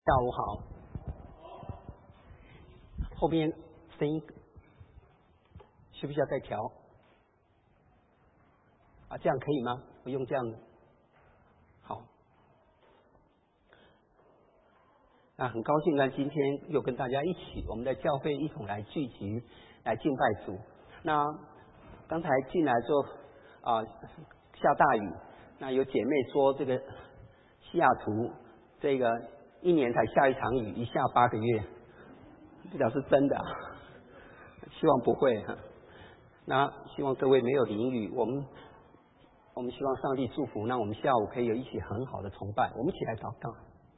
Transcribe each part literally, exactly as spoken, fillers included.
下午好，后面声音需不需要再调？啊，这样可以吗？我用这样，好。那很高兴呢，今天又跟大家一起，我们在教会一同来聚集，来敬拜主。那刚才进来之后啊，下大雨，那有姐妹说这个西雅图这个一年才下一场雨，一下八个月，不知道是真的，希望不会。那希望各位没有淋雨，我们我们希望上帝祝福，让我们下午可以有一起很好的崇拜。我们一起来祷告。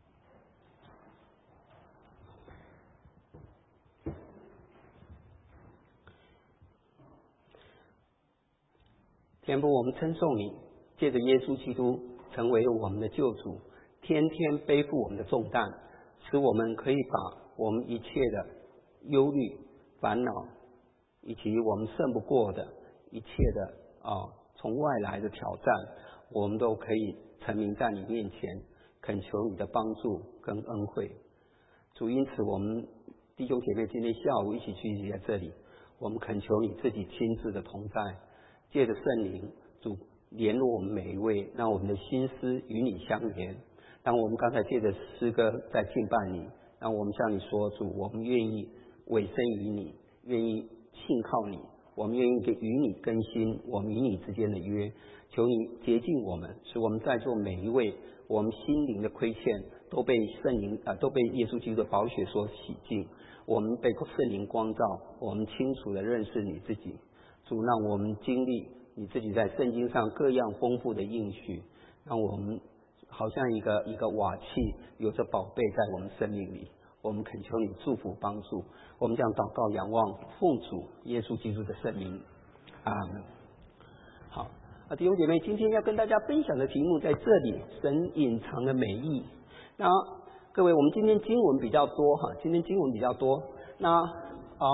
天父，我们称颂你，借着耶稣基督成为我们的救主，天天背负我们的重担，使我们可以把我们一切的忧虑、烦恼，以及我们胜不过的一切的啊从外来的挑战，我们都可以陈明在你面前，恳求你的帮助跟恩惠。主，因此我们弟兄姐妹今天下午一起聚集在这里，我们恳求你自己亲自的同在，借着圣灵，主联络我们每一位，让我们的心思与你相连。当我们刚才借着诗歌在敬拜你，让我们向你说，主，我们愿意委身于你，愿意信靠你，我们愿意与你更新我们与你之间的约。求你洁净我们，使我们在座每一位，我们心灵的亏欠都被圣灵啊、呃，都被耶稣基督的宝血所洗净。我们被圣灵光照，我们清楚地认识你自己。主，让我们经历你自己在圣经上各样丰富的应许，让我们好像一个一个瓦器，有着宝贝在我们生命里。我们恳求你祝福帮助，我们将祷告仰望奉主耶稣基督的圣名，阿们。好，啊，弟兄姐妹，今天要跟大家分享的题目在这里，神隐藏的美意。那各位，我们今天经文比较多哈，今天经文比较多。那啊。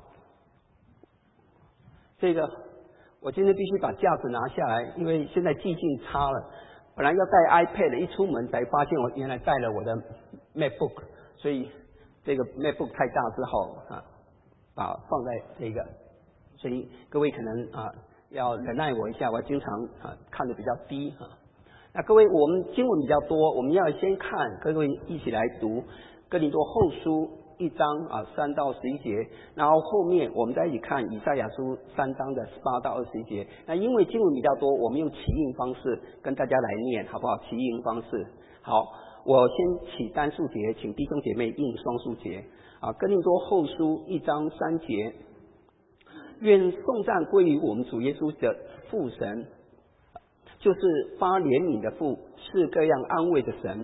这个我今天必须把架子拿下来，因为现在寂静差了。本来要带 iPad， 一出门才发现我原来带了我的 MacBook， 所以这个 MacBook 太大，只好啊把放在这个，所以各位可能啊要忍耐我一下，我经常啊看得比较低啊。那各位，我们经文比较多，我们要先看，各位一起来读哥林多后书一章啊三到十一节，然后后面我们再一起看以赛亚书三章的十八到二十一节。那因为经文比较多，我们用起印方式跟大家来念，好不好？起印方式。好，我先起单数节，请弟兄姐妹印双数节。啊，哥林多后书一章三节，愿颂赞归于我们主耶稣的父神，就是发怜悯的父，是各样安慰的神。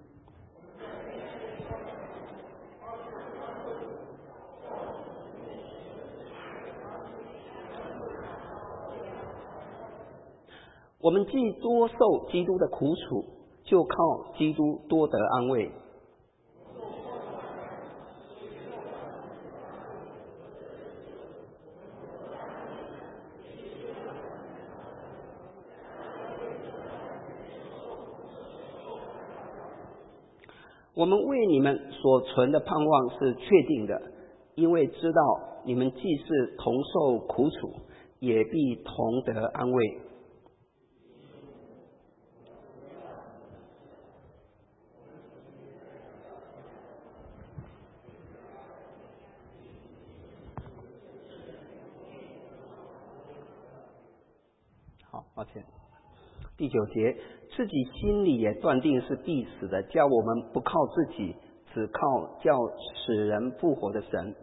我们既多受基督的苦楚，就靠基督多得安慰。我们为你们所存的盼望是确定的，因为知道你们既是同受苦楚，也必同得安慰。好，抱歉。第九节，自己心里也断定是必死的，叫我们不靠自己，只靠叫使人复活的神。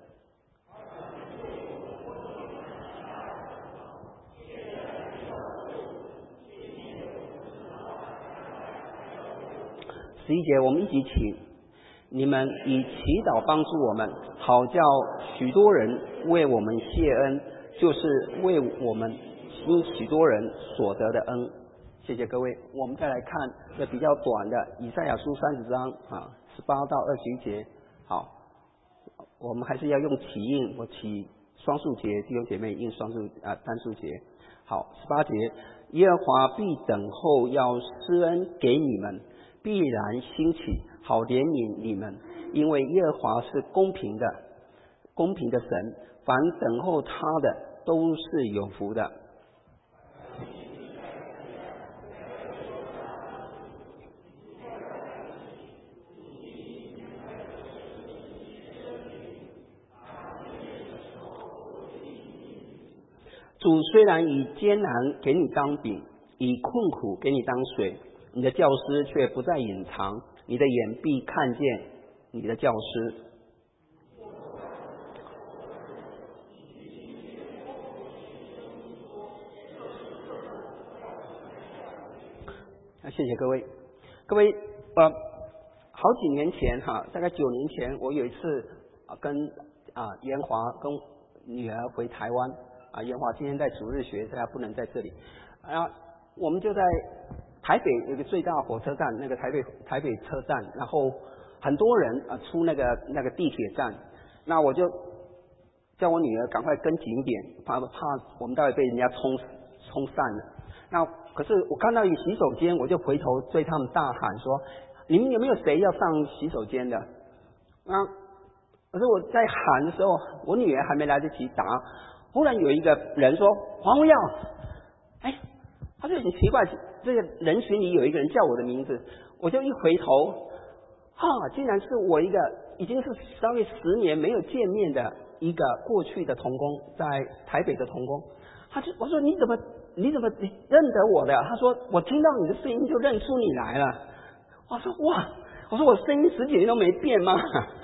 十一节，我们一起请你们以祈祷帮助我们，好叫许多人为我们谢恩，就是为我们因许多人所得的恩。谢谢各位。我们再来看这比较短的以赛亚书三十章啊，十八到二十一节。好，我们还是要用起印，我起双数节，弟兄姐妹印双数啊单数节。好，十八节，耶和华必等候要施恩给你们， 必然兴起，好怜悯你们，因为耶和华是公平的，公平的神，凡等候他的都是有福的。主虽然以艰难给你当饼，以困苦给你当水，你的教师却不再隐藏，你的眼必看见你的教师。谢谢各位，各位，呃，好几年前哈，大概九年前，我有一次啊跟啊延华跟女儿回台湾。啊，延华今天在主日学，大家不能在这里。啊，我们就在台北有个最大火车站，那个台北台北车站，然后很多人啊出那个那个地铁站，那我就叫我女儿赶快跟紧一点，怕怕我们待会被人家冲冲散了。那可是我看到有洗手间，我就回头对他们大喊说：“你们有没有谁要上洗手间的？”啊，可是我在喊的时候，我女儿还没来得及答。忽然有一个人说黄无耀，哎，他就很奇怪，这个人群里有一个人叫我的名字，我就一回头，哈，竟然是我一个已经是稍微十年没有见面的一个过去的同工，在台北的同工。他就我说你怎么你怎么认得我的？他说我听到你的声音就认出你来了。我说哇，我说我声音十几年都没变吗？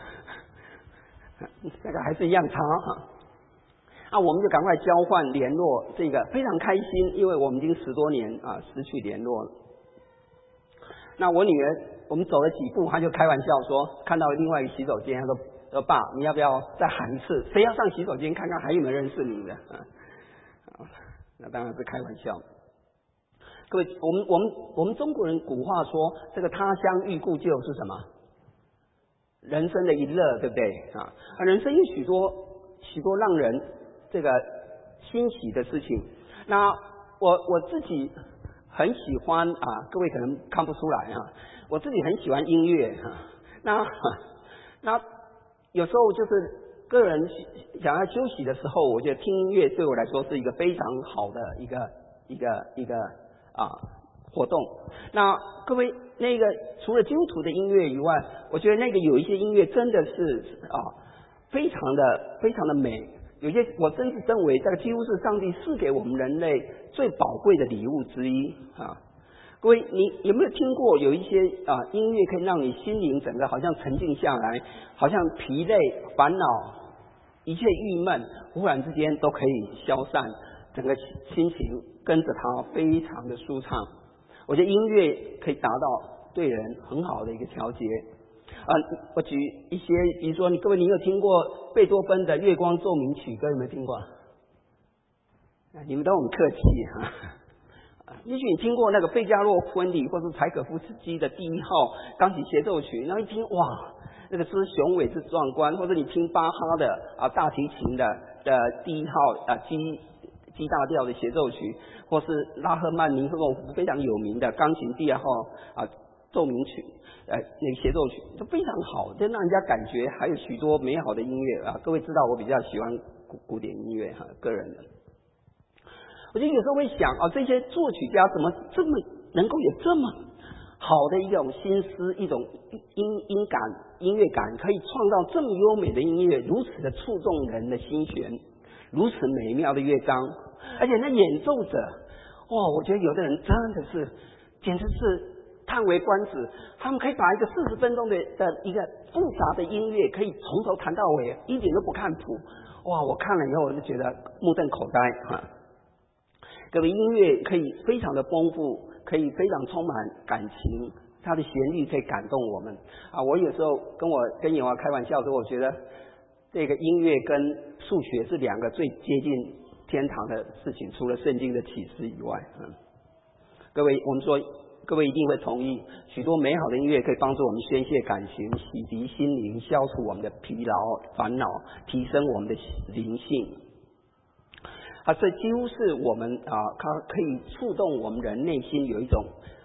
那个还是一样长哈。啊，我们就赶快交换联络，这个非常开心，因为我们已经十多年啊失去联络了。那我女儿，我们走了几步，她就开玩笑说，看到另外一个洗手间，她说：“说爸，你要不要再喊一次？谁要上洗手间看看还有没有认识你的？”啊，那当然是开玩笑。各位，我们我们我们中国人古话说，这个他乡遇故旧是什么？人生的一乐，对不对啊？人生有许多许多让人这个欣喜的事情。那我我自己很喜欢啊，各位可能看不出来啊，我自己很喜欢音乐啊。那那有时候就是个人想要休息的时候，我觉得听音乐对我来说是一个非常好的一个一个一个啊活动。那各位，那个除了基督徒的音乐以外，我觉得那个有一些音乐真的是啊非常的非常的美。有些我甚至认为这个几乎是上帝赐给我们人类最宝贵的礼物之一啊！各位，你有没有听过有一些啊音乐可以让你心灵整个好像沉静下来，好像疲累、烦恼、一切郁闷，忽然之间都可以消散，整个心情跟着它非常的舒畅。我觉得音乐可以达到对人很好的一个调节。啊，我举一些，比如说，你各位，你有听过贝多芬的《月光奏鸣曲》？各位有没有听过？啊，你们都很客气哈。啊，也许你听过那个费加洛婚礼，或是柴可夫斯基的第一号钢琴协奏曲，然后一听哇，那个之雄伟之壮观，或者你听巴哈的啊大提琴的的第一号啊 G G 大调的协奏曲，或是拉赫曼尼诺夫非常有名的钢琴第二号啊奏鸣曲。呃，那个协奏曲都非常好，就让人家感觉还有许多美好的音乐啊。各位知道我比较喜欢古古典音乐哈，个人的。我就有时候会想啊，这些作曲家怎么这么能够有这么好的一种心思，一种音音感、音乐感，可以创造这么优美的音乐，如此的触动人的心弦，如此美妙的乐章，而且那演奏者，哇，我觉得有的人真的是，简直是。叹为观止，他们可以把一个四十分钟的的一个复杂的音乐，可以从头弹到尾，一点都不看谱。哇！我看了以后，我就觉得目瞪口呆啊！各位，音乐可以非常的丰富，可以非常充满感情，它的旋律可以感动我们啊！我有时候跟我跟妍华开玩笑说，我觉得这个音乐跟数学是两个最接近天堂的事情，除了圣经的启示以外，嗯，各位，我们说。各位一定会同意，许多美好的音乐可以帮助我们宣泄感情、洗涤心灵、消除我们的疲劳、烦恼，提升我们的灵性。啊，这几乎是我们啊，它可以触动我们人内心有一种啊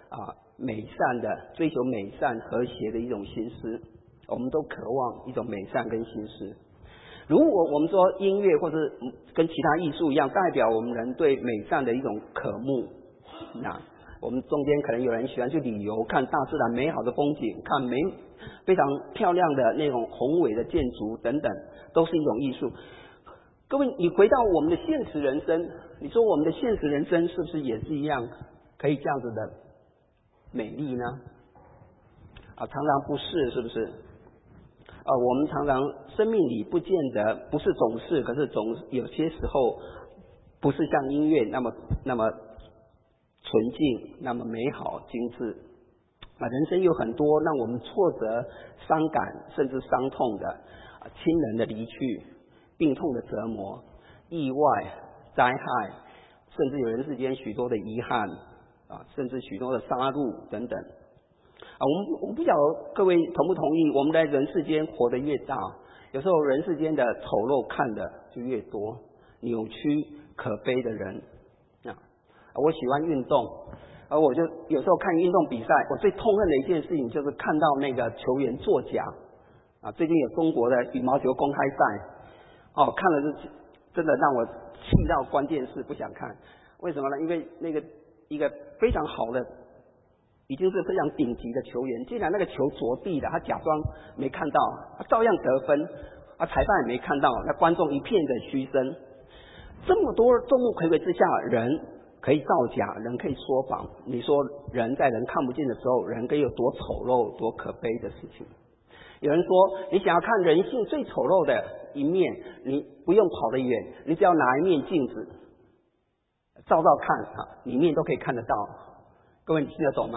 美善的追求美善和谐的一种心思，我们都渴望一种美善跟心思。如果我们说音乐或者跟其他艺术一样，代表我们人对美善的一种渴慕，那我们中间可能有人喜欢去旅游，看大自然美好的风景，看美非常漂亮的那种宏伟的建筑等等，都是一种艺术。各位，你回到我们的现实人生，你说我们的现实人生是不是也是一样可以这样子的美丽呢？啊，常常不是，是不是？啊，我们常常生命里不见得，不是总是，可是总有些时候不是像音乐那么那么纯净，那么美好精致。啊，人生有很多让我们挫折、伤感甚至伤痛的啊，亲人的离去、病痛的折磨、意外、灾害，甚至有人世间许多的遗憾啊，甚至许多的杀戮等等。啊，我们我不晓得各位同不同意，我们在人世间活得越大，有时候人世间的丑陋看的就越多，扭曲可悲的人啊。我喜欢运动，而我就有时候看运动比赛，我最痛恨的一件事情就是看到那个球员作假啊。最近有中国的羽毛球公开赛，哦，看了是真的让我气到关键是不想看。为什么呢？因为那个一个非常好的，已经是非常顶级的球员，既然那个球着地了，他假装没看到，他照样得分，啊，裁判也没看到，那观众一片的嘘声。这么多众目睽睽之下，人可以造假，人可以说谎，你说人在人看不见的时候，人可以有多丑陋、多可悲的事情？有人说，你想要看人性最丑陋的一面，你不用跑得远，你只要拿一面镜子照照看啊，里面都可以看得到。各位，你听得懂吗？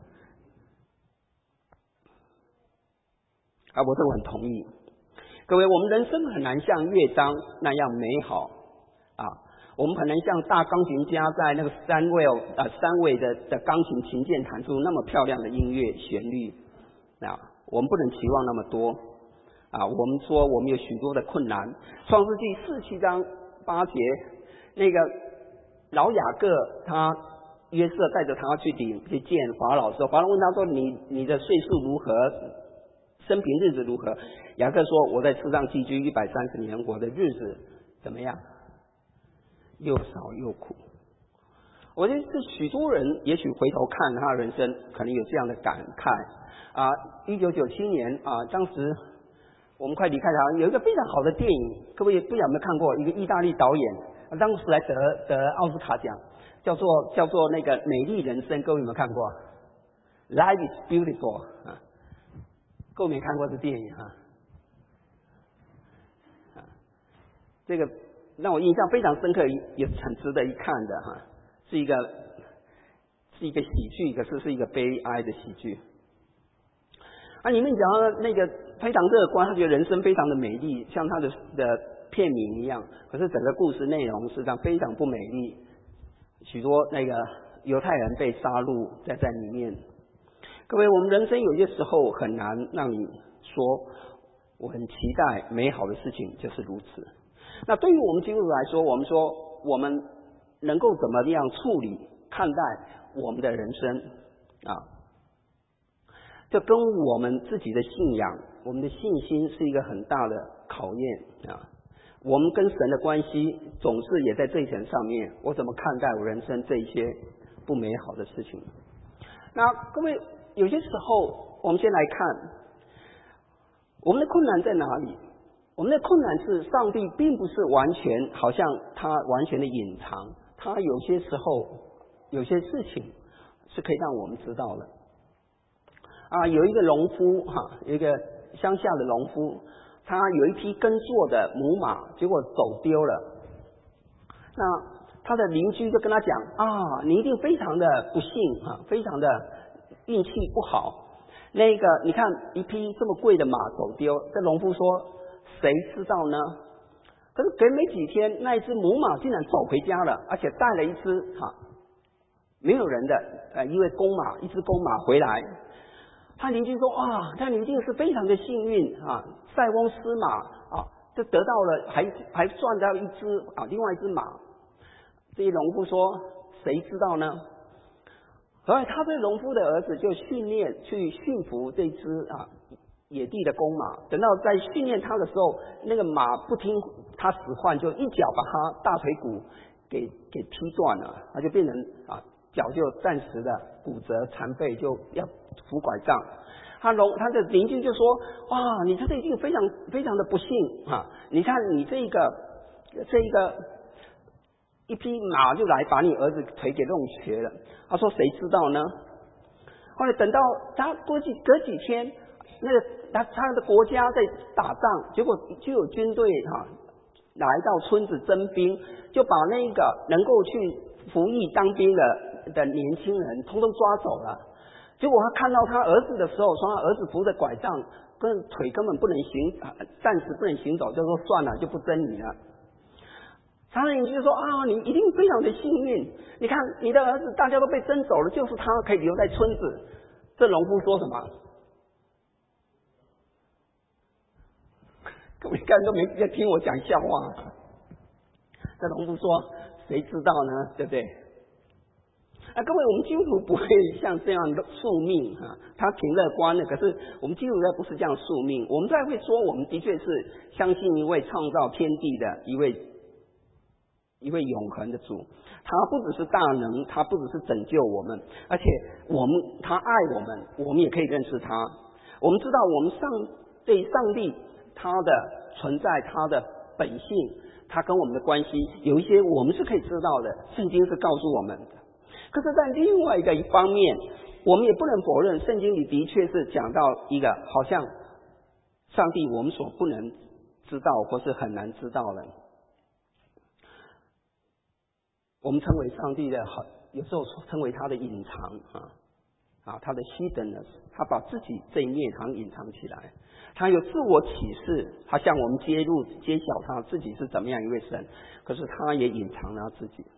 啊，我这我很同意。各位，我们人生很难像乐章那样美好啊，我们很难像大钢琴家在那个三位啊三位的的钢琴琴键弹出那么漂亮的音乐旋律啊，我们不能期望那么多啊。我们说我们有许多的困难。创世纪四七章八节，那个老雅各他约瑟带着他去顶去见法老的时候，法老问他说：“你你的岁数如何？生平日子如何？”雅各说：“我在世上寄居一百三十年，我的日子怎么样？又少又苦。”我觉得这许多人也许回头看他的人生，可能有这样的感慨啊。一九九七年啊，当时我们快离开台湾，有一个非常好的电影，各位不知道有没有看过？一个意大利导演，当时来得得奥斯卡奖。叫做叫做那个美丽人生，各位有没有看过 ？Life is beautiful 啊，各位没看过这电影啊？啊，这个让我印象非常深刻，也很值得一看的哈，是一个是一个喜剧，可是是一个悲哀的喜剧。啊，里面讲到那个非常乐观，他觉得人生非常的美丽，像他的的片名一样，可是整个故事内容实际上非常不美丽。许多那个犹太人被杀戮在在里面。各位，我们人生有些时候很难让你说我很期待美好的事情就是如此。那对于我们基督徒来说，我们说我们能够怎么样处理看待我们的人生啊？这跟我们自己的信仰、我们的信心是一个很大的考验啊。我们跟神的关系总是也在这一层上面，我怎么看待我人生这一些不美好的事情？那各位，有些时候我们先来看我们的困难在哪里？我们的困难是上帝并不是完全好像他完全的隐藏，他有些时候有些事情是可以让我们知道的啊。有一个农夫哈，有一个乡下的农夫，他有一匹耕作的母马，结果走丢了。那他的邻居就跟他讲啊，你一定非常的不幸啊，非常的运气不好。那个你看一匹这么贵的马走丢，这农夫说谁知道呢？可是隔没几天，那一只母马竟然走回家了，而且带了一只哈没有人的呃一位公马，一只公马回来。他邻居说啊，他你一定是非常的幸运啊，塞翁失马啊，就得到了，还还赚到一只啊，另外一只马。这些农夫说，谁知道呢？ 所以他对农夫的儿子就训练去驯服这只啊野地的公马。等到在训练他的时候，那个马不听他使唤，就一脚把他大腿骨给给踢断了，他就变成啊脚就暂时的骨折残废，就要扶拐杖。他农他的邻居就说：哇，你这个已经非常非常的不幸啊！你看你这个这一个一匹马就来把你儿子腿给弄瘸了。他说：谁知道呢？后来等到他过几隔几天，那个他他的国家在打仗，结果就有军队哈、啊、来到村子征兵，就把那个能够去服役当兵的的年轻人通通抓走了。结果他看到他儿子的时候，说他儿子扶着拐杖，跟腿根本不能行，暂时不能行走，就说算了，就不争你了。他的邻居就说：啊，你一定非常的幸运，你看你的儿子大家都被征走了，就是他可以留在村子。这农夫说什么？各位刚才都没在听我讲笑话。这农夫说：谁知道呢？对不对？啊，各位，我们基督徒不会像这样的宿命啊，他挺乐观的。可是我们基督徒不是这样宿命，我们才会说，我们的确是相信一位创造天地的一位一位永恒的主。他不只是大能，他不只是拯救我们，而且我们他爱我们，我们也可以认识他。我们知道，我们上对上帝他的存在，他的本性，他跟我们的关系，有一些我们是可以知道的，圣经是告诉我们的。可是在另外一个一方面，我们也不能否认，圣经里的确是讲到一个好像上帝我们所不能知道或是很难知道的。我们称为上帝的，有时候称为他的隐藏啊啊，他的 hiddenness， 他把自己这一面好像隐藏起来，他有自我启示，他向我们揭露揭晓他自己是怎么样一位神，可是他也隐藏了他自己。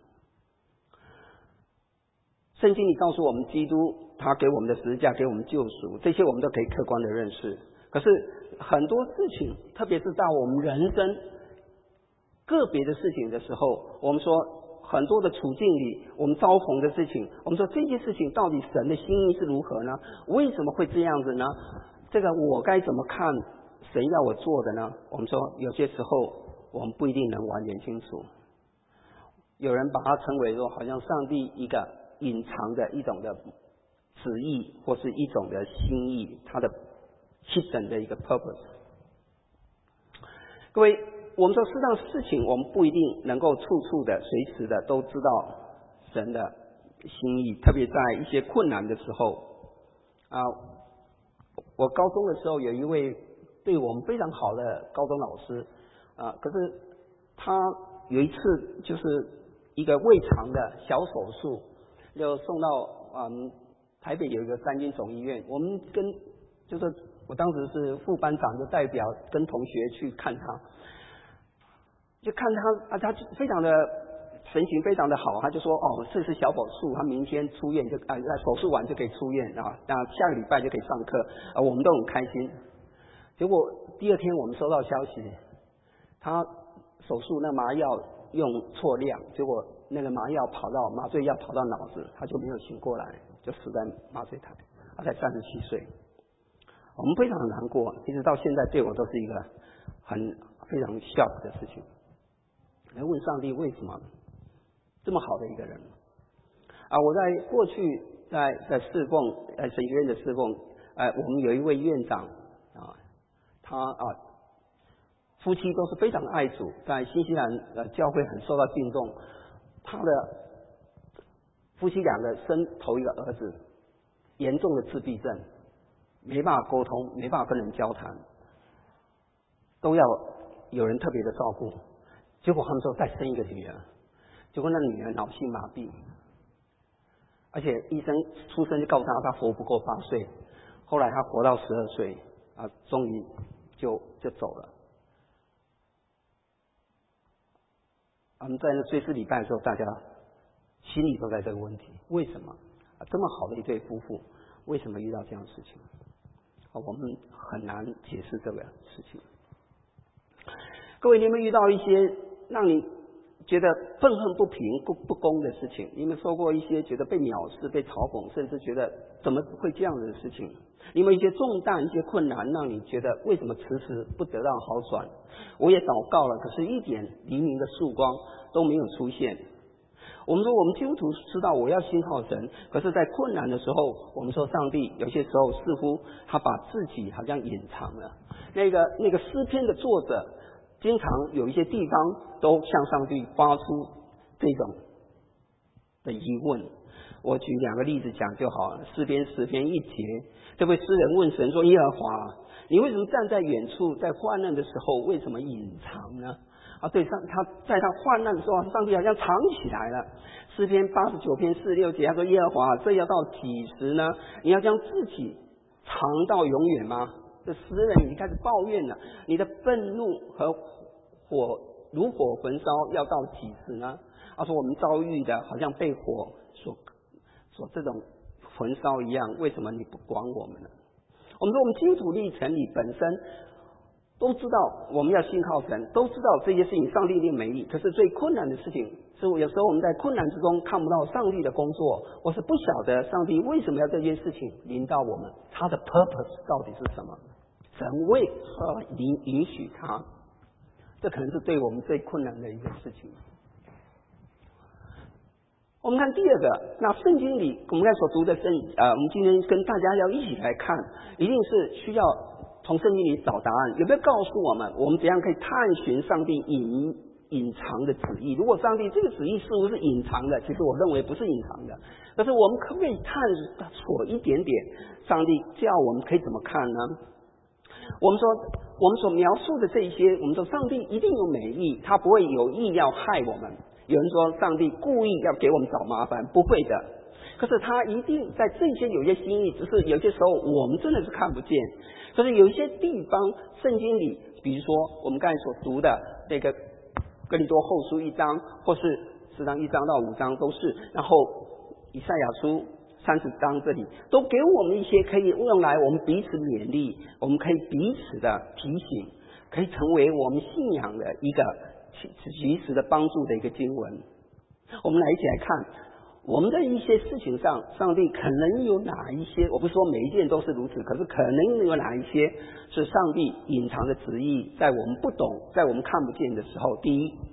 圣经里告诉我们，基督他给我们的十字架，给我们救赎，这些我们都可以客观的认识。可是很多事情，特别是在我们人生个别的事情的时候，我们说很多的处境里，我们遭逢的事情，我们说这些事情到底神的心意是如何呢？为什么会这样子呢？这个我该怎么看神要我做的呢？我们说有些时候我们不一定能完全清楚。有人把它称为说，好像上帝一个隐藏的一种的旨意，或是一种的心意，它的 hidden 的一个 purpose。 各位，我们说事实上事情我们不一定能够处处的随时的都知道神的心意，特别在一些困难的时候啊。我高中的时候有一位对我们非常好的高中老师啊，可是他有一次就是一个胃肠的小手术，就送到嗯台北有一个三军总医院，我们跟就是我当时是副班长，就代表跟同学去看他，就看他啊，他非常的神情非常的好，他就说哦，这是小手术，他明天出院就啊，手术完就可以出院啊，那下个礼拜就可以上课啊，我们都很开心。结果第二天我们收到消息，他手术那麻药用错量，结果那个麻药跑到麻醉药跑到脑子，他就没有醒过来，就死在麻醉台，他才三十七岁。我们非常的难过，其实到现在对我都是一个很非常 shock 的事情。来问上帝为什么这么好的一个人啊？我在过去在在侍奉呃神学院的侍奉，呃我们有一位院长啊，他啊夫妻都是非常爱主，在新西兰呃教会很受到敬重。他的夫妻两个生头一个儿子，严重的自闭症，没办法沟通，没办法跟人交谈，都要有人特别的照顾。结果他们说再生一个女儿，结果那女儿脑性麻痹，而且医生出生就告诉他他活不过八岁，后来他活到十二岁啊，终于就就走了。我们在那追思礼拜的时候，大家心里都在这个问题：为什么啊这么好的一对夫妇，为什么遇到这样的事情？啊，我们很难解释这个事情。各位，你有没有遇到一些让你觉得愤恨不平、不不公的事情？你们说过一些觉得被藐视、被嘲讽，甚至觉得怎么会这样的事情？你们一些重担、一些困难，让你觉得为什么迟迟不得到好转？我也祷告了，可是一点黎明的曙光都没有出现。我们说我们基督徒知道我要信靠神，可是在困难的时候，我们说上帝有些时候似乎他把自己好像隐藏了。那个那个诗篇的作者经常有一些地方都向上帝发出这种的疑问。我举两个例子讲就好了。诗篇十篇一节，这位诗人问神说：耶和华，你为什么站在远处，在患难的时候为什么隐藏呢？啊，对，上他在他患难的时候，上帝好像藏起来了。诗篇八十九篇四十六节，他说：耶和华，这要到几时呢？你要将自己藏到永远吗？这诗人已经开始抱怨了，你的愤怒和火如火焚烧要到几时呢？他说我们遭遇的好像被火所所这种焚烧一样，为什么你不管我们呢？我们说我们基督徒历程里本身都知道我们要信靠神，都知道这些事情上帝一定美意，可是最困难的事情是有时候我们在困难之中看不到上帝的工作，或是不晓得上帝为什么要这件事情临到我们，他的 purpose 到底是什么，神为何允允许他，这可能是对我们最困难的一个事情。我们看第二个，那圣经里我们刚才所读的圣呃，我们今天跟大家要一起来看，一定是需要从圣经里找答案。有没有告诉我们，我们怎样可以探寻上帝隐隐藏的旨意？如果上帝这个旨意似乎是隐藏的，其实我认为不是隐藏的，但是我们可不可以探索一点点，上帝叫我们可以怎么看呢？我们说，我们所描述的这一些，我们说上帝一定有美意，他不会有意要害我们。有人说上帝故意要给我们找麻烦，不会的。可是他一定在这些有些心意，只是有些时候我们真的是看不见。可是有一些地方，圣经里，比如说我们刚才所读的那个哥林多后书一章，或是四章一章到五章都是，然后以赛亚书三十章这里都给我们一些可以用来我们彼此勉励，我们可以彼此的提醒，可以成为我们信仰的一个及时的帮助的一个经文。我们来一起来看我们的一些事情上，上帝可能有哪一些，我不是说每一件都是如此，可是可能有哪一些是上帝隐藏的旨意，在我们不懂，在我们看不见的时候。第一，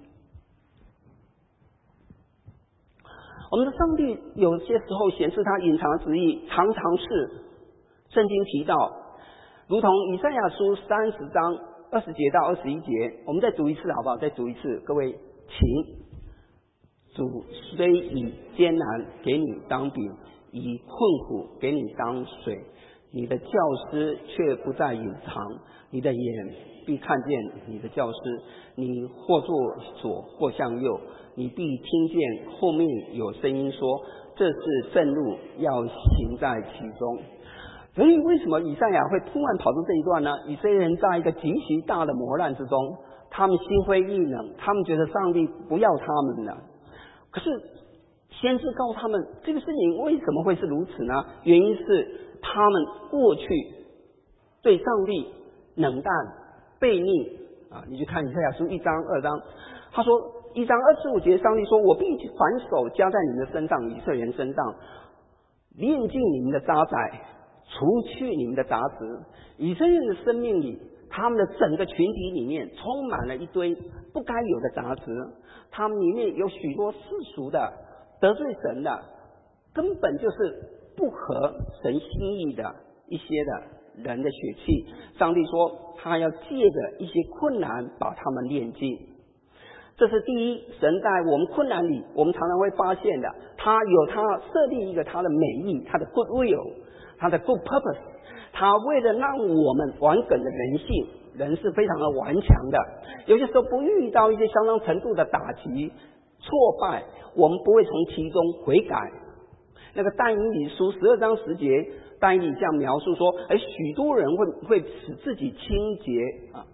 我们的上帝有些时候显示他隐藏的旨意，常常是圣经提到，如同以赛亚书三十章二十节到二十一节，我们再读一次好不好？再读一次，各位请。主虽以艰难给你当饼，以困苦给你当水，你的教师却不再隐藏，你的眼必看见你的教师，你或作左或向右，你必听见后面有声音说，这是正路，要行在其中。所以为什么以赛亚会突然跑出这一段呢？以色列人在一个极其大的磨难之中，他们心灰意冷，他们觉得上帝不要他们了。可是先知告诉他们，这个事情为什么会是如此呢？原因是他们过去对上帝冷淡悖逆啊！你去看以赛亚书一章二章，他说一章二十五节，上帝说，我必反手加在你们的身上，以色列人身上，炼尽你们的渣滓，除去你们的杂质。以色列人的生命里，他们的整个群体里面充满了一堆不该有的杂质，他们里面有许多世俗的、得罪神的，根本就是不合神心意的一些的人的血气。上帝说他要借着一些困难把他们炼尽。这是第一，神在我们困难里，我们常常会发现的，他有他设立一个他的美意，他的 good will， 他的 good purpose， 他为了让我们完整的人性，人是非常的顽强的，有些时候不遇到一些相当程度的打击挫败，我们不会从其中悔改。那个但以理书十二章十节，但以理这样描述说，而许多人会会使自己清洁啊。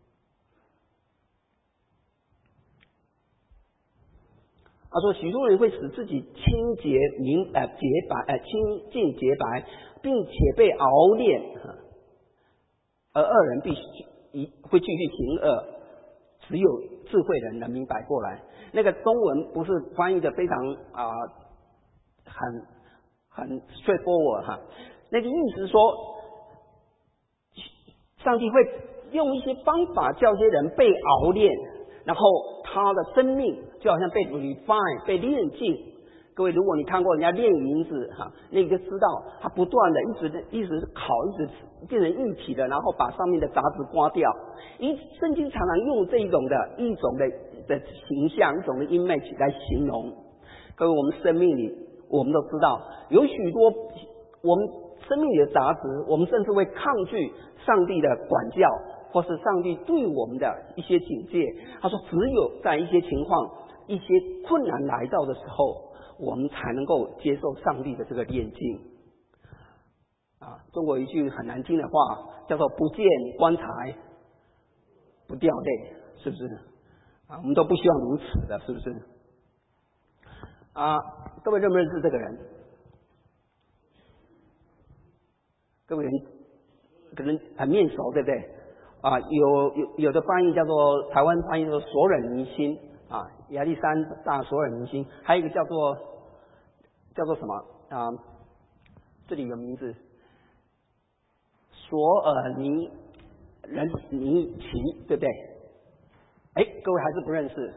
他说许多人会使自己清洁明呃洁白呃清净洁白，并且被熬炼，而恶人必须会继续行恶。 只有智慧人能明白过来。那个中文不是翻译的非常啊、呃、很很 straightforward 哈，那个意思说，上帝会用一些方法叫这些人被熬炼，然后他的生命就好像被 refine 被炼净。各位，如果你看过人家炼银子哈，那个知道他不断的一直一直烤，一直变成一体的，然后把上面的杂质刮掉。一圣经常常用这一种的一种的的形象，一种的 image 来形容。各位，我们生命里我们都知道有许多我们生命里的杂质，我们甚至会抗拒上帝的管教，或是上帝对我们的一些警戒。他说，只有在一些情况、一些困难来到的时候，我们才能够接受上帝的这个炼净。啊，中国有一句很难听的话，叫做不见棺材不掉泪，是不是？啊，我们都不希望如此的，是不是？啊，各位认不认识这个人？各位人可能很面熟，对不对？啊，有有有的翻译叫做台湾翻译叫做索忍尼辛啊，亚历山大索忍尼辛，还有一个叫做叫做什么啊？这里有名字，索尔尼人尼奇，对不对？哎，各位还是不认识。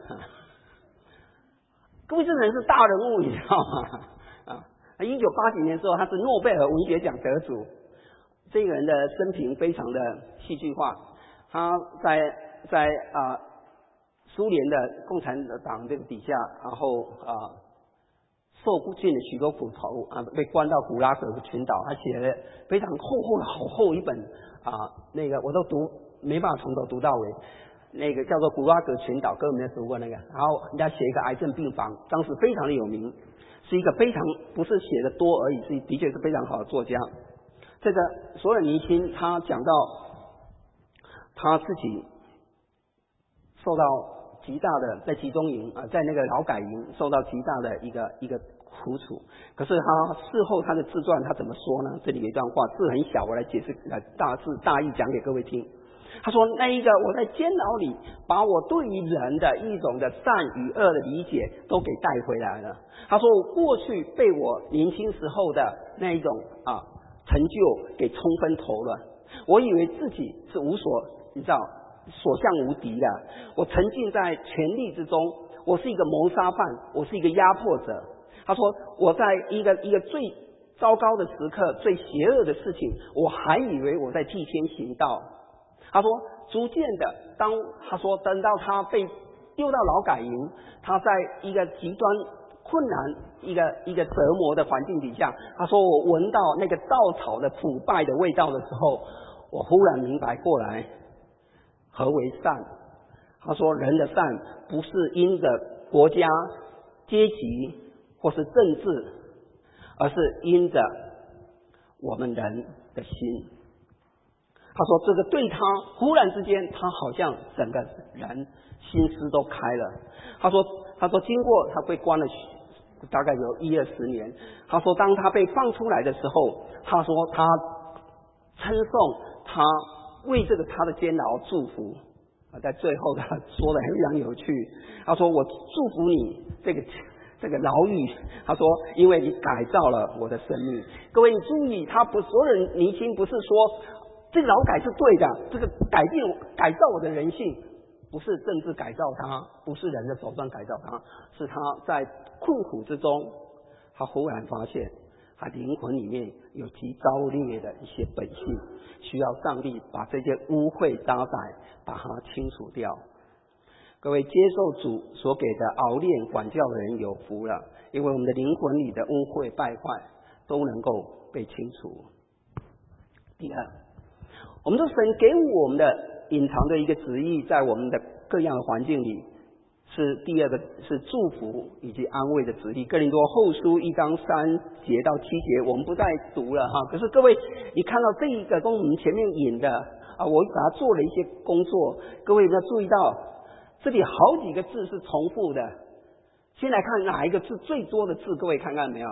各位，这个人是大人物，你知道吗？啊，一九八几年的时候，他是诺贝尔文学奖得主。这个人的生平非常的戏剧化，他在在啊苏联的共产党这个底下，然后啊受尽了许多苦头啊，被关到古拉格群岛。他写了非常厚厚的好厚一本啊，那个我都读没办法从头读到尾。那个叫做古拉格群岛，各位有没有读过那个？然后人家写一个癌症病房，当时非常的有名，是一个非常不是写的多而已，是的确是非常好的作家。这个索尔尼辛他讲到他自己受到极大的在集中营啊，在那个劳改营受到极大的一个一个苦楚。可是他事后他的自传他怎么说呢？这里有一段话，字很小，我来解释，来大致大意讲给各位听。他说，那一个我在监牢里把我对于人的一种的善与恶的理解都给带回来了。他说，我过去被我年轻时候的那一种啊成就给冲昏头了，我以为自己是无所你知道所向无敌的，我沉浸在权力之中，我是一个谋杀犯，我是一个压迫者。他说，我在一个一个最糟糕的时刻，最邪恶的事情，我还以为我在替天行道。他说，逐渐的，当他说等到他被丢到劳改营，他在一个极端困难、一个一个折磨的环境底下，他说我闻到那个稻草的腐败的味道的时候，我忽然明白过来，何为善？他说，人的善不是因着国家、阶级或是政治，而是因着我们人的心。他说，这个对他忽然之间，他好像整个人心思都开了。他说，他说经过他被关了大概有一二十年。他说，当他被放出来的时候，他说他称颂他为这个他的监牢祝福。在最后他说的非常有趣，他说，我祝福你这个这个牢狱。他说，因为你改造了我的生命。各位你注意，他不所有人年轻不是说这个劳改是对的，这个改变改造我的人性，不是政治改造他，不是人的手段改造他，是他在困苦之中，他忽然发现他灵魂里面有极高烈的一些本性，需要上帝把这些污秽渣滓把它清除掉。各位，接受主所给的熬炼管教的人有福了，因为我们的灵魂里的污秽败坏都能够被清除。第二，我们的神给我们的隐藏的一个旨意，在我们的各样的环境里，是第二个是祝福以及安慰的旨意。哥林多后书一章三节到七节，我们不再读了哈。可是各位，你看到这一个跟我们前面引的啊，我把它做了一些工作，各位有没有注意到这里好几个字是重复的？先来看哪一个字最多的字，各位看看没有？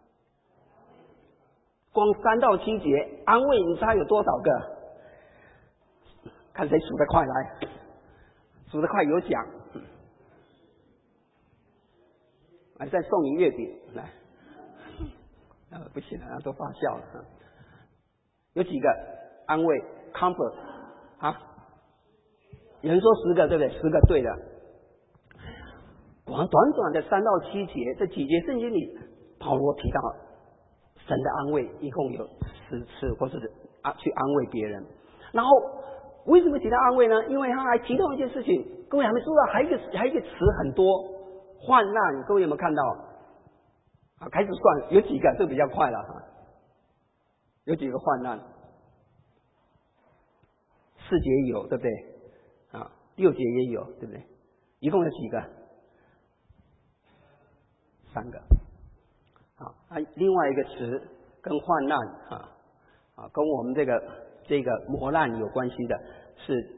光三到七节，安慰你猜有多少个？看谁数得快来， 数得快有奖，还再送你月饼来，啊不行了，都发笑了。有几个安慰 comfort 啊？有人说十个，对不对？十个对的。短短短的三到七节，这几节圣经里，保罗提到神的安慰一共有十次，或是啊去安慰别人。然后为什么提到安慰呢？因为他还提到一件事情，各位还没注意到，还有一个还有一个词很多，患难，各位有没有看到？好，开始算，有几个，这个比较快了哈。有几个患难？四节有，对不对？啊，六节也有，对不对？一共有几个？三个。好，啊，另外一个词跟患难啊啊，跟我们这个这个磨难有关系的是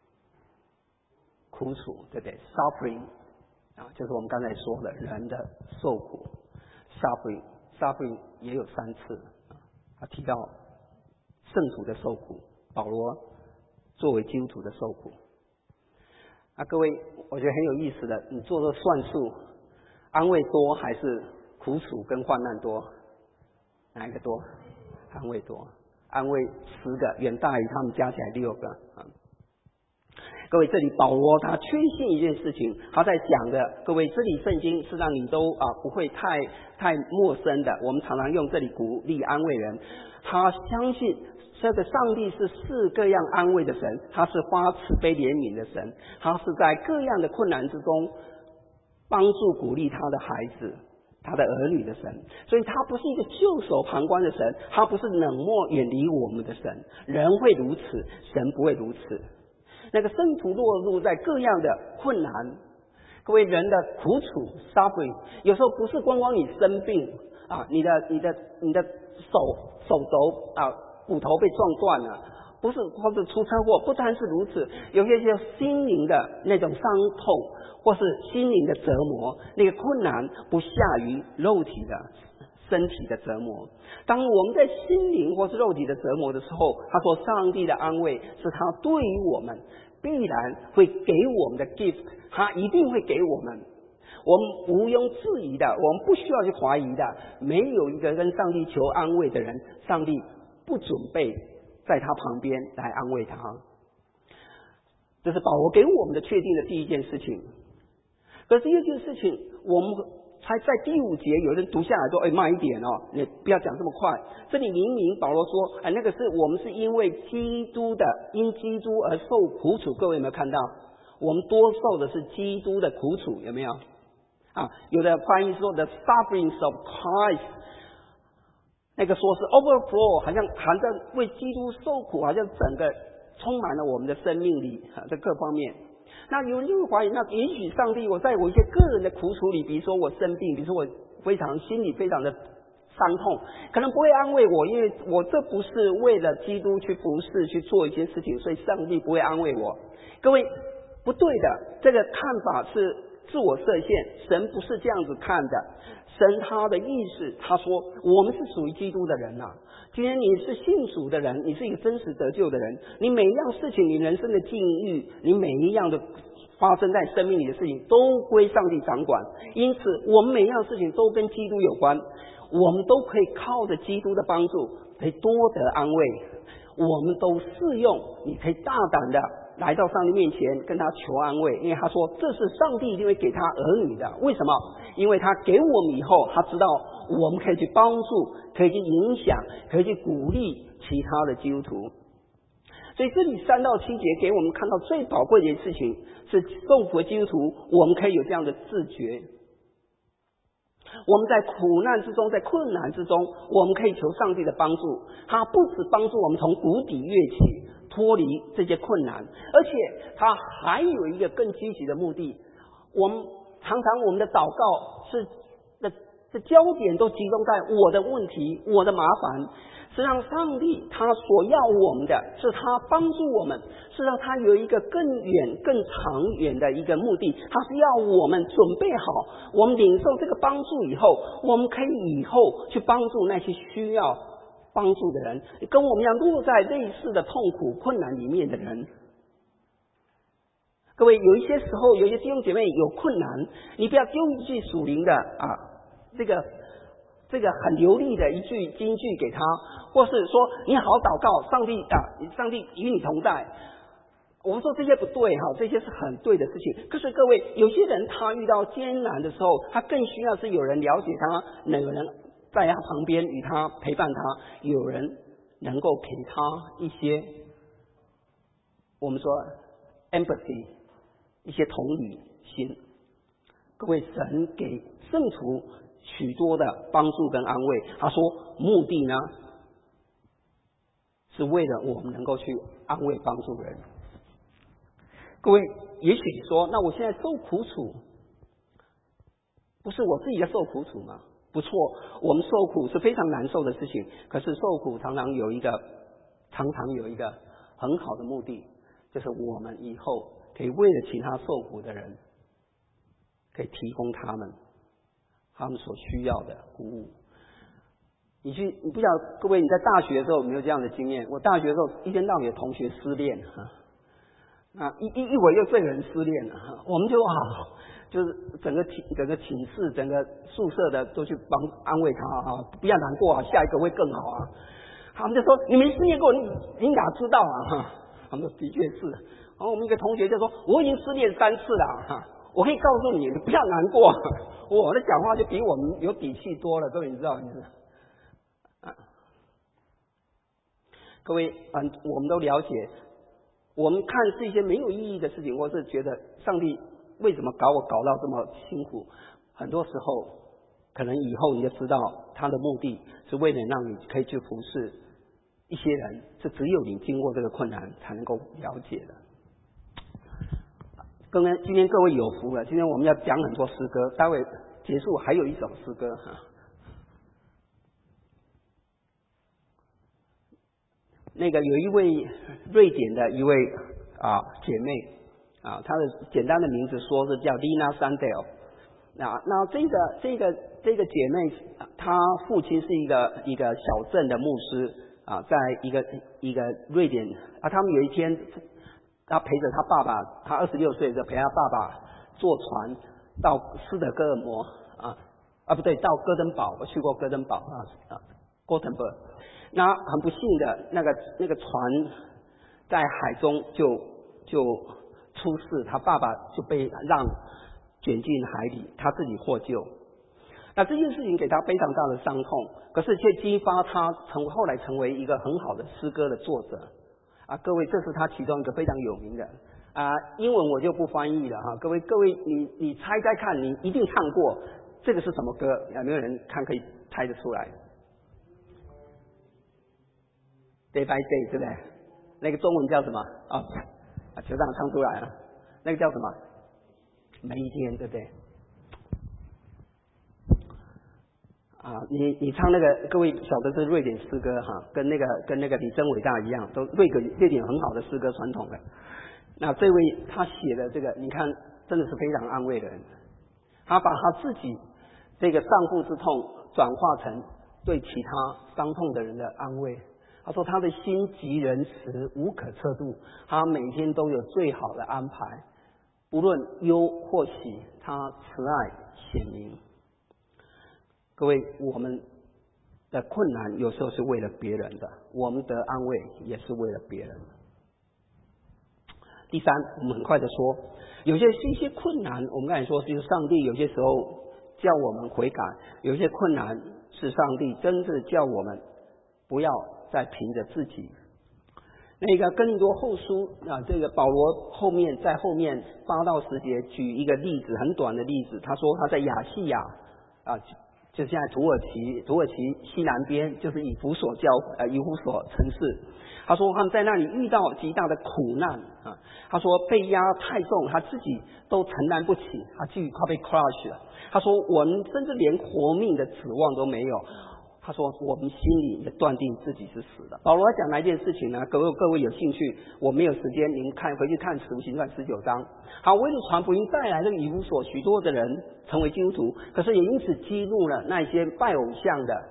苦楚，对不对 ？Suffering 啊，就是我们刚才说的人的受苦。Suffering Suffering 也有三次啊，他提到圣徒的受苦，保罗作为基督徒的受苦。啊，各位，我觉得很有意思的，你做做算术，安慰多还是苦楚跟患难多？哪一个多？安慰多，安慰十个，远大于他们加起来六个啊。各位，这里保罗他确信一件事情，他在讲的，各位，这里圣经是让你都啊不会太太陌生的。我们常常用这里鼓励安慰人，他相信这个上帝是四各样安慰的神，他是发慈悲怜悯的神，他是在各样的困难之中帮助鼓励他的孩子。他的儿女的神，所以他不是一个袖手旁观的神，他不是冷漠远离我们的神。人会如此，神不会如此。那个圣徒落入在各样的困难，各位，人的苦楚 suffering， 有时候不是光光你生病啊，你的你的你的手手肘啊骨头被撞断了，不是，或者出车祸，不单是如此，有些些心灵的那种伤痛，或是心灵的折磨，那个困难不下于肉体的身体的折磨。当我们在心灵或是肉体的折磨的时候，他说上帝的安慰是他对于我们必然会给我们的 gift， 他一定会给我们，我们毋庸置疑的，我们不需要去怀疑的。没有一个跟上帝求安慰的人，上帝不准备在他旁边来安慰他。这是保罗给我们的确定的第一件事情。可是第二件事情，我们才在第五节有人读下来说，哎，慢一点哦，你不要讲这么快。这里明明保罗说，哎，那个是我们是因为基督的，因基督而受苦楚。各位有没有看到？我们多受的是基督的苦楚，有没有？啊，有的翻译说 the sufferings of Christ， 那个说是 overflow， 好像含着为基督受苦，好像整个充满了我们的生命里啊，在各方面。那有人就会怀疑，那也许上帝我在我一些个人的苦楚里，比如说我生病，比如说我非常心里非常的伤痛，可能不会安慰我，因为我这不是为了基督去服侍去做一些事情，所以上帝不会安慰我。各位，不对的，这个看法是自我设限，神不是这样子看的。神他的意思，他说我们是属于基督的人啊。今天你是信主的人，你是一个真实得救的人，你每一样事情，你人生的境遇，你每一样的发生在生命里的事情，都归上帝掌管。因此，我们每一样事情都跟基督有关，我们都可以靠着基督的帮助，可以多得安慰。我们都适用，你可以大胆的来到上帝面前跟他求安慰，因为他说这是上帝一定会给他儿女的。为什么？因为他给我们以后，他知道我们可以去帮助，可以去影响，可以去鼓励其他的基督徒。所以这里三到七节给我们看到最宝贵的一件事情，是受苦的基督徒我们可以有这样的自觉。我们在苦难之中，在困难之中，我们可以求上帝的帮助。他不只帮助我们从谷底跃起，脱离这些困难，而且他还有一个更积极的目的。我们常常我们的祷告是的的焦点都集中在我的问题、我的麻烦。实际上上帝他所要我们的是他帮助我们，实际上他有一个更远更长远的一个目的，他是要我们准备好，我们领受这个帮助以后，我们可以以后去帮助那些需要帮助的人，跟我们一样落在类似的痛苦困难里面的人。 各位，有一些时候，有一些弟兄姐妹有困难，你不要丢一句属灵的啊，这个这个很流利的一句金句给他，或是说你好好祷告，上帝啊，上帝与你同在。我们说这些不对哈，这些是很对的事情。可是各位，有些人他遇到艰难的时候，他更需要是有人了解他，有人在他旁边与他陪伴他，有人能够给他一些我们说 empathy， 一些同理心。各位，神给圣徒许多的帮助跟安慰，他说目的呢是为了我们能够去安慰帮助人。各位，也许你说，那我现在受苦楚，不是我自己在受苦楚吗？不错，我们受苦是非常难受的事情，可是受苦常常有一个常常有一个很好的目的，就是我们以后可以为了其他受苦的人，可以提供他们他们所需要的服务。你去，你不晓得各位你在大学的时候有没有这样的经验？我大学的时候一天到晚有同学失恋啊，一一一会儿又这个人失恋了，我们就好，就是整个寝整个寝室整个宿舍的都去帮安慰他啊，不要难过啊，下一个会更好啊。他们就说你没失恋过，你你哪知道啊？哈，他们说的确是。然后我们一个同学就说我已经失恋三次了哈，我可以告诉你，你不要难过。我的讲话就比我们有底气多了，各位你知道你知道。啊，各位，嗯，我们都了解。我们看是一些没有意义的事情，或是觉得上帝为什么搞我搞到这么辛苦？很多时候，可能以后你就知道他的目的是为了让你可以去服侍一些人，是只有你经过这个困难才能够了解的。刚刚今天各位有福了，今天我们要讲很多诗歌，待会结束还有一首诗歌哈。那个有一位瑞典的一位啊姐妹啊，她的简单的名字说是叫 Lina Sandel。那那这个这个这个姐妹，她父亲是一个一个小镇的牧师啊，在一个一个瑞典啊，他们有一天，她陪着她爸爸，她二十六岁的时候陪她爸爸坐船到斯德哥尔摩啊啊不对，到哥登堡，我去过哥登堡啊啊 Gothenburg。那很不幸的，那个那个船在海中就就出事，他爸爸就被让卷进海里，他自己获救。那这件事情给他非常大的伤痛，可是却激发他成后来成为一个很好的诗歌的作者啊！各位，这是他其中一个非常有名的啊，英文我就不翻译了哈。各位各位，你你猜猜看，你一定唱过这个是什么歌？有没有人看可以猜得出来？Day by day， 对不对？那个中文叫什么？哦，啊，球长唱出来了。那个叫什么？每一天，对不对？啊，你你唱那个，各位晓得是瑞典诗歌哈，跟那个跟那个你真伟大一样，都瑞典瑞典很好的诗歌传统的。那这位他写的这个，你看真的是非常安慰的人。他把他自己这个丧父之痛转化成对其他伤痛的人的安慰。他说他的心极仁慈，无可测度，他每天都有最好的安排，不论忧或喜，他慈爱显明。各位，我们的困难有时候是为了别人的，我们的安慰也是为了别人的。第三，我们很快的说，有些是一些困难，我们刚才说是上帝有些时候叫我们悔改，有些困难是上帝真正叫我们不要再凭着自己。那个哥林多后书啊，这个保罗后面在后面八到十节举一个例子，很短的例子。他说他在亚细亚啊，就现在土耳其土耳其西南边，就是以弗所教呃以弗所城市。他说他们在那里遇到极大的苦难啊，他说被压太重，他自己都承担不起，他自己快被 crush 了。他说我们甚至连活命的指望都没有。他说我们心里也断定自己是死的。保罗讲哪一件事情呢？各位各位有兴趣，我没有时间，您看回去看使徒行传十九章。好，为了传福音带来了以弗所许多的人成为基督徒，可是也因此激怒了那些拜偶像的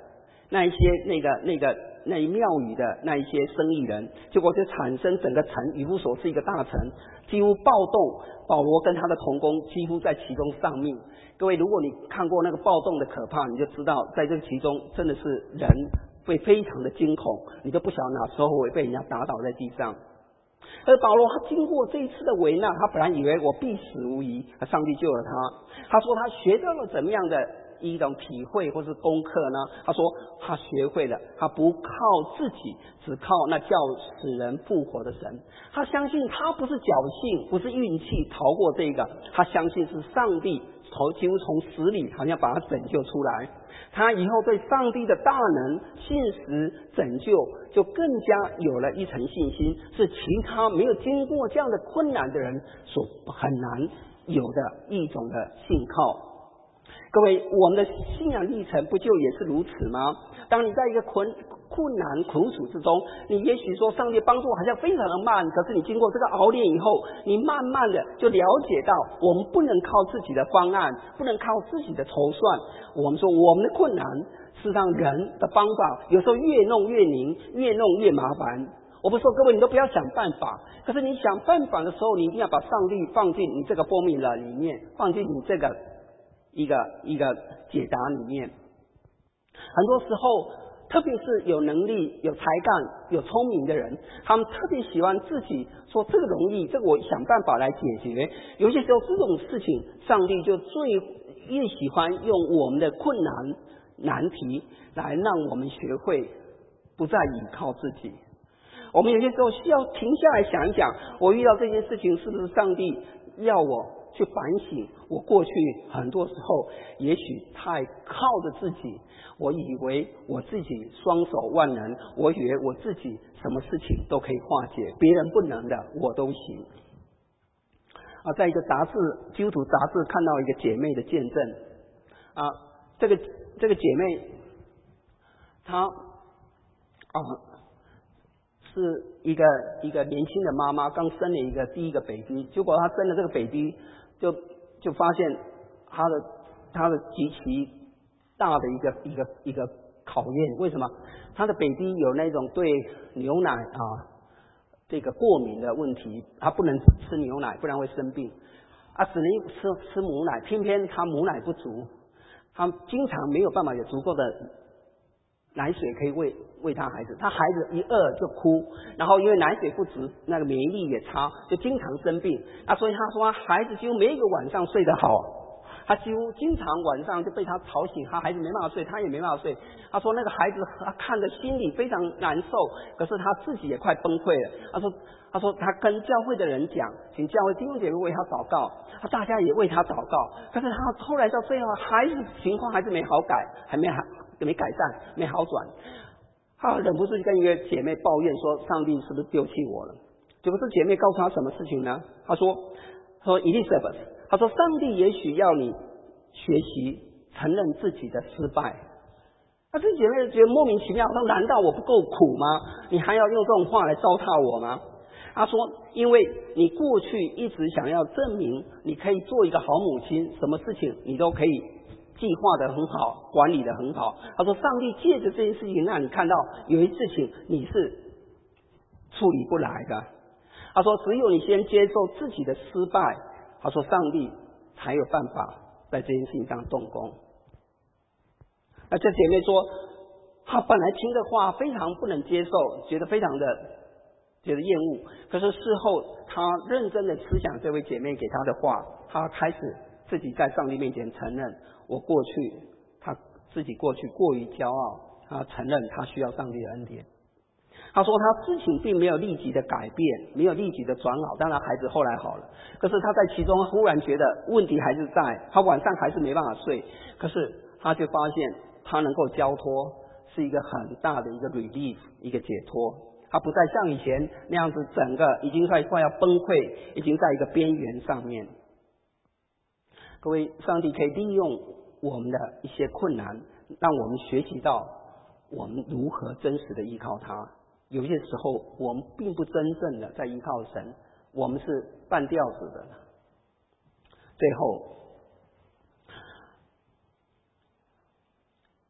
那一些那个那个那一庙宇的那一些生意人，结果就产生整个城以弗所是一个大城，几乎暴动，保罗跟他的同工几乎在其中丧命。各位，如果你看过那个暴动的可怕，你就知道在这个其中真的是人会非常的惊恐，你都不晓得哪时候会被人家打倒在地上。而保罗他经过这一次的危难，他本来以为我必死无疑，上帝救了他。他说他学到了怎么样的一种体会或是功课呢？他说他学会了，他不靠自己，只靠那叫使人复活的神。他相信他不是侥幸，不是运气逃过这个，他相信是上帝从几乎从死里好像把他拯救出来。他以后对上帝的大能、信实、拯救就更加有了一层信心，是其他没有经过这样的困难的人所很难有的一种的信靠。各位，我们的信仰历程不就也是如此吗？当你在一个困困难苦楚之中，你也许说上帝帮助好像非常的慢，可是你经过这个熬炼以后，你慢慢的就了解到，我们不能靠自己的方案，不能靠自己的筹算。我们说我们的困难是让人的方法有时候越弄越拧，越弄越麻烦。我不说各位你都不要想办法，可是你想办法的时候，你一定要把上帝放进你这个 formula 里面，放进你这个一个一个解答里面。很多时候特别是有能力、有才干、有聪明的人，他们特别喜欢自己说这个容易，这个我想办法来解决。有些时候这种事情，上帝就最越喜欢用我们的困难难题来让我们学会不再依靠自己。我们有些时候需要停下来想一想，我遇到这件事情是不是上帝要我去反省，我过去很多时候也许太靠着自己，我以为我自己双手万能，我以为我自己什么事情都可以化解，别人不能的我都行。啊，在一个杂志基督徒杂志看到一个姐妹的见证啊，这个这个姐妹她啊是一个一个年轻的妈妈，刚生了一个第一个 baby， 结果她生了这个 baby， 就就发现她的她的极其大的一个一个一个考验。为什么？她的 baby 有那种对牛奶啊这个过敏的问题，她不能吃牛奶，不然会生病啊，只能吃吃母奶，偏偏她母奶不足，她经常没有办法有足够的奶水可以喂喂他孩子，他孩子一饿就哭，然后因为奶水不足，那个免疫力也差，就经常生病。那所以他说孩子几乎没一个晚上睡得好，他几乎经常晚上就被他吵醒，他孩子没办法睡，他也没办法睡。他说那个孩子他看着心里非常难受，可是他自己也快崩溃了。他说他说他跟教会的人讲，请教会弟兄姐妹为他祷告，大家也为他祷告，可是他后来到最后孩子情况还是没好改，还没好没改善，没好转。他忍不住就跟一个姐妹抱怨说，上帝是不是丢弃我了？结果这姐妹告诉他什么事情呢？他说说 Elizabeth， 他说上帝也许要你学习承认自己的失败。那这姐妹觉得莫名其妙，说难道我不够苦吗？你还要用这种话来糟蹋我吗？他说因为你过去一直想要证明你可以做一个好母亲，什么事情你都可以计划得很好，管理得很好。他说上帝借着这件事情让你看到有一事情你是处理不来的。他说只有你先接受自己的失败，他说上帝才有办法在这件事情上动工。那这姐妹说她本来听的话非常不能接受，觉得非常的觉得厌恶，可是事后她认真的思想这位姐妹给她的话，她开始自己在上帝面前承认，我过去他自己过去过于骄傲，他承认他需要上帝的恩典。他说他事情并没有立即的改变，没有立即的转好，当然孩子后来好了，可是他在其中忽然觉得问题还是在，他晚上还是没办法睡，可是他就发现他能够交托是一个很大的一个 relief， 一个解脱。他不再像以前那样子整个已经快快要崩溃，已经在一个边缘上面。各位，上帝可以利用我们的一些困难，让我们学习到我们如何真实的依靠他。有些时候我们并不真正的在依靠神，我们是半吊子的。最后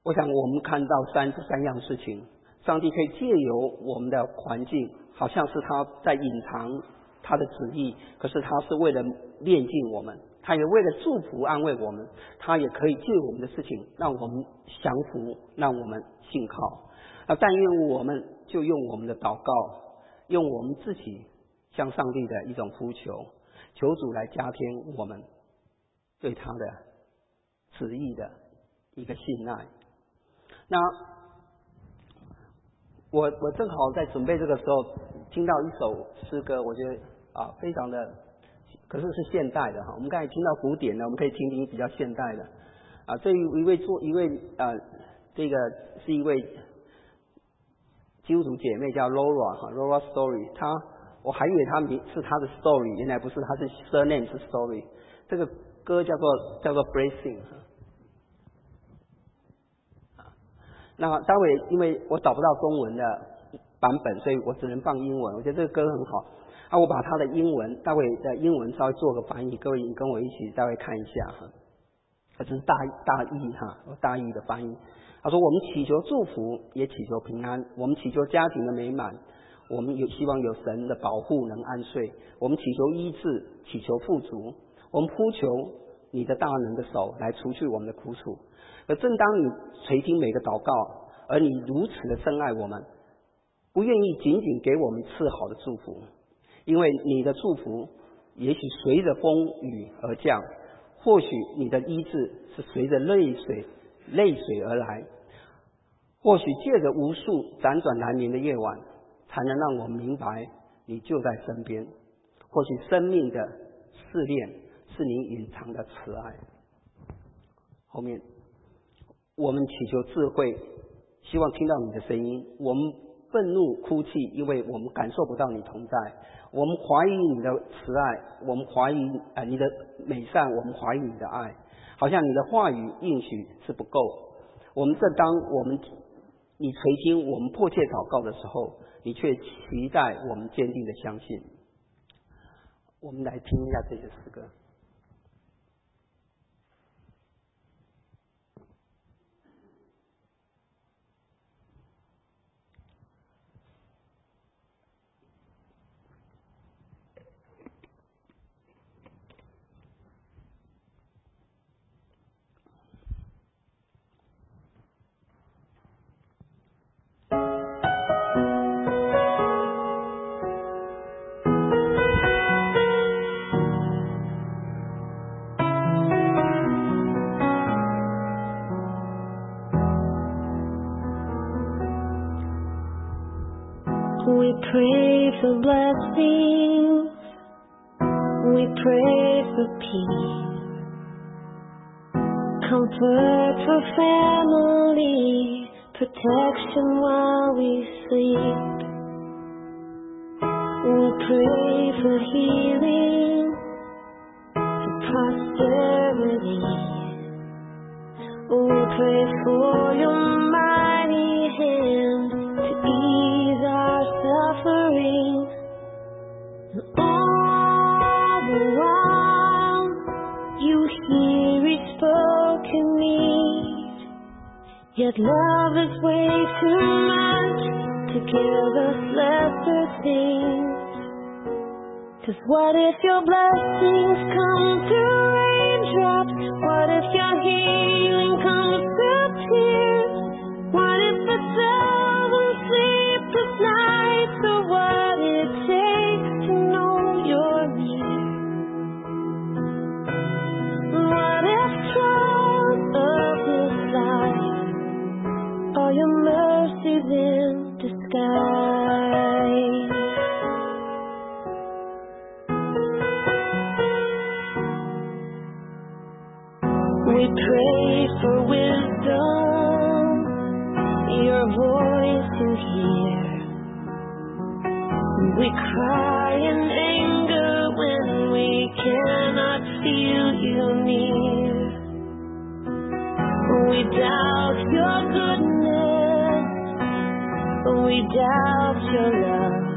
我想我们看到三这三样事情，上帝可以借由我们的环境，好像是他在隐藏他的旨意，可是他是为了炼净我们，他也为了祝福安慰我们，他也可以借我们的事情让我们降服，让我们信靠。那但愿我们就用我们的祷告，用我们自己向上帝的一种呼求，求主来加添我们对他的旨意的一个信赖。那我我正好在准备这个时候听到一首诗歌，我觉得啊非常的，可是是现代的哈。我们刚才听到古典的，我们可以听听比较现代的啊。这一位做一位啊，这个是一位基督徒姐妹叫 Laura 哈 ，Laura Story， 她我还以为她名是她的 Story， 原来不是，她是 surname 是 Story。这个歌叫做叫做 Blessing。那待会因为我找不到中文的版本，所以我只能放英文。我觉得这个歌很好，啊，我把它的英文，待会的英文稍微做个翻译，各位跟我一起待会看一下哈。这是大大意哈，大意的翻译。他说：我们祈求祝福，也祈求平安；我们祈求家庭的美满，我们有希望有神的保护能安睡；我们祈求医治，祈求富足；我们呼求你的大能的手来除去我们的苦楚。而正当你垂听每个祷告，而你如此的深爱我们，不愿意仅仅给我们赐好的祝福，因为你的祝福也许随着风雨而降，或许你的医治是随着泪水泪水而来，或许借着无数辗转难眠的夜晚，才能让我们明白你就在身边。或许生命的试炼是你隐藏的慈爱。后面我们祈求智慧，希望听到你的声音。我们愤怒哭泣，因为我们感受不到你同在。我们怀疑你的慈爱，我们怀疑、呃、你的美善，我们怀疑你的爱，好像你的话语应许是不够。我们正当我们你垂听我们迫切祷告的时候，你却期待我们坚定的相信。我们来听一下这些诗歌。 We pray for blessings, we pray for peace, comfort for family, protection while we sleep. We pray for healing, for prosperity. We pray for your mighty hand to ease our suffering. And all the while you hear each spoken need. Yet love is way too much to give us lesser things. 'Cause what if your blessings come through raindrops? What if your healing comes through tears? What if a thousand sleepless nights are what it takes to know you're near? What if trials of this life are your mercies in disguise? We pray for wisdom, your voice to hear. We cry in anger when we cannot feel you near. We doubt your goodness, we doubt your love,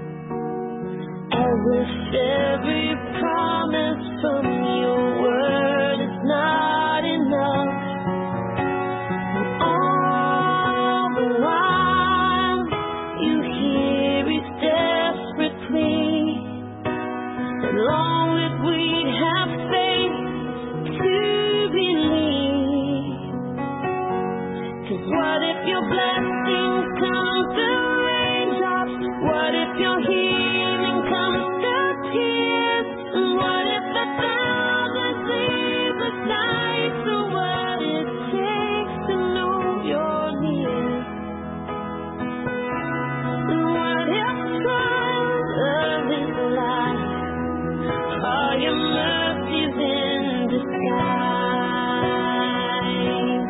as if every promise from your word is not enough. And all it, we'd have faith to believe. 'Cause what if your blessings come through raindrops? What if your healing comes through tears? And what if a thousand sleepless nights are what it takes to know you're near? And what if trials of this life are your mercies in disguise?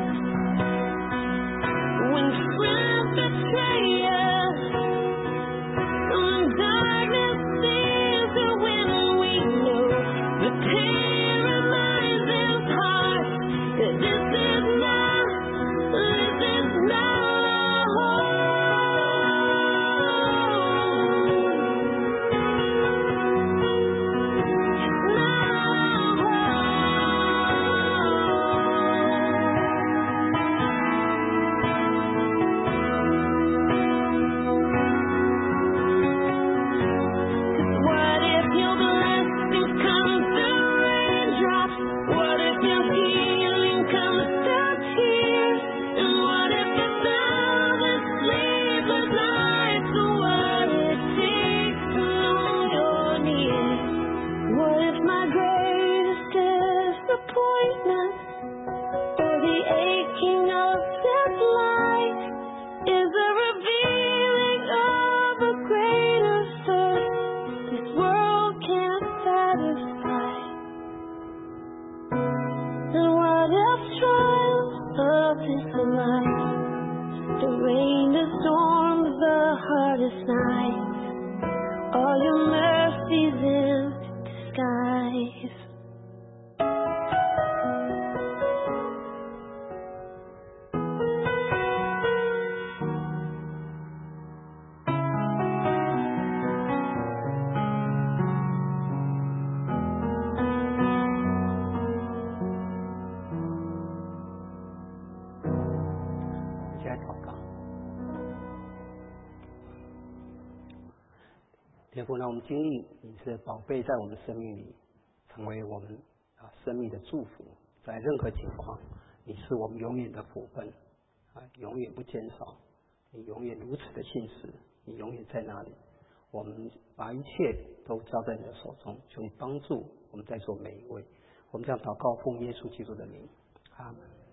When friends betray us, when darkness seems to win, we know the pain reminds us heart that this is not, this is not What if your blessings come through raindrops? What if your healing comes through tears? And what if a thousand sleepless nights are what it takes to know you're near? What if my greatest disappointment or the aching of this life is a revealing of a greater thirst this world can't satisfy? And what if trials of this life, the rain, the storms, the hardest nights, all your mercies in disguise? 一起来祷告。天父，让我们经历你是宝贝在我们生命里，成为我们啊生命的祝福。在任何情况，你是我们永远的福分啊，永远不减少。你永远如此的信实，你永远在那里。我们把一切都交在你的手中，求你帮助我们在座每一位。我们这样祷告，奉耶稣基督的名，阿门。